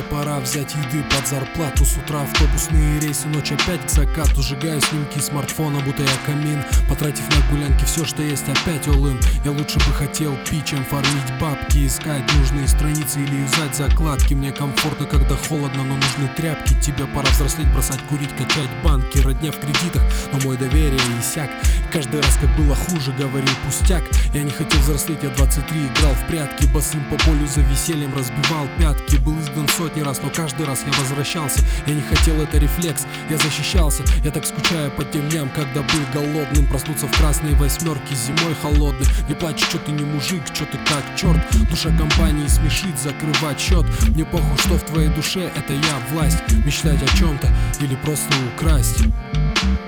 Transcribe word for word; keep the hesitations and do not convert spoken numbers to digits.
пора взять еды под зарплату. С утра автобусные рейсы, ночь опять к закату. Сжигаю снимки смартфона, будто я камин, потратив на гулянки все, что есть, опять all-in. Я лучше бы хотел пить, чем фармить бабки, искать нужные страницы или юзать закладки. Мне комфортно, когда холодно, но нужны тряпки. Тебе пора взрослеть, бросать курить, качать банки. Родня в кредитах, но мой доверие иссяк. Каждый раз, как было хуже, говорил пустяк. Я не хотел взрослеть, я двадцать три, играл в прятки. Босым по полю за весельем разбивал пятки. Был изгнан сотни раз, но каждый раз я возвращался. Я не хотел, это рефлекс, я защищался. Я так скучаю по тем дням, когда был голодным. Проснуться в красной восьмерке зимой холодной. Не плачь, что ты не мужик, что ты как черт. Душа компании смешит, закрывать счет. Мне похуй, что в твоей душе, это я, власть. Мечтать о чем-то или просто украсть.